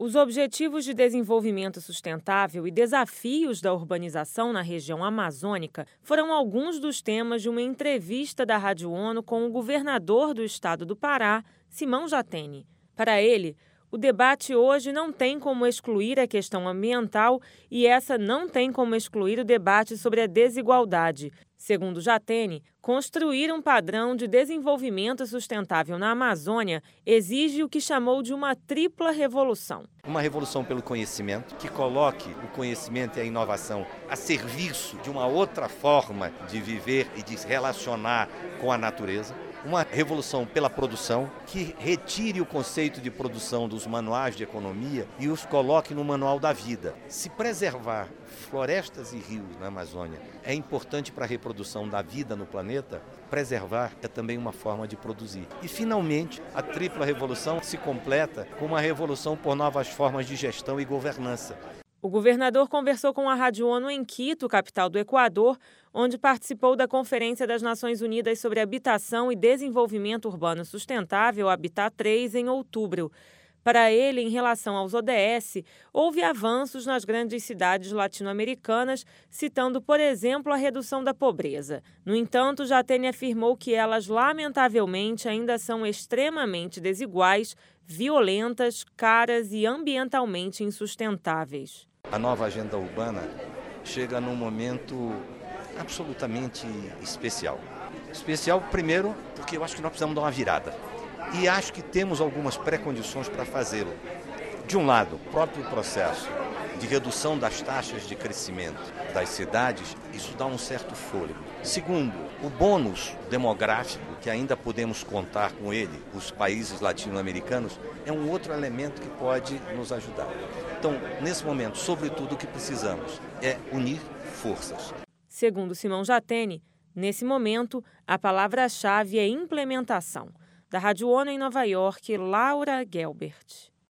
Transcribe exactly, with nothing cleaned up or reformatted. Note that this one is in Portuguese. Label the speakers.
Speaker 1: Os Objetivos de Desenvolvimento Sustentável e desafios da urbanização na região amazônica foram alguns dos temas de uma entrevista da Rádio ONU com o governador do estado do Pará, Simão Jatene. Para ele, o debate hoje não tem como excluir a questão ambiental e essa não tem como excluir o debate sobre a desigualdade. Segundo Jatene, construir um padrão de desenvolvimento sustentável na Amazônia exige o que chamou de uma tripla revolução.
Speaker 2: Uma revolução pelo conhecimento, que coloque o conhecimento e a inovação a serviço de uma outra forma de viver e de se relacionar com a natureza. Uma revolução pela produção, que retire o conceito de produção dos manuais de economia e os coloque no manual da vida. Se preservar florestas e rios na Amazônia é importante para a reprodução da vida no planeta, preservar é também uma forma de produzir. E, finalmente, a tripla revolução se completa com uma revolução por novas formas de gestão e governança.
Speaker 1: O governador conversou com a Rádio ONU em Quito, capital do Equador, onde participou da Conferência das Nações Unidas sobre Habitação e Desenvolvimento Urbano Sustentável, Habitat três, em outubro. Para ele, em relação aos O D S, houve avanços nas grandes cidades latino-americanas, citando, por exemplo, a redução da pobreza. No entanto, Jatene afirmou que elas, lamentavelmente, ainda são extremamente desiguais, violentas, caras e ambientalmente insustentáveis.
Speaker 2: A nova agenda urbana chega num momento absolutamente especial. Especial, primeiro, porque eu acho que nós precisamos dar uma virada. E acho que temos algumas pré-condições para fazê-lo. De um lado, o próprio processo de redução das taxas de crescimento das cidades, isso dá um certo fôlego. Segundo, o bônus demográfico, que ainda podemos contar com ele, os países latino-americanos, é um outro elemento que pode nos ajudar. Então, nesse momento, sobretudo, o que precisamos é unir forças.
Speaker 1: Segundo Simão Jatene, nesse momento, a palavra-chave é implementação. Da Rádio ONU em Nova York, Laura Gelbert.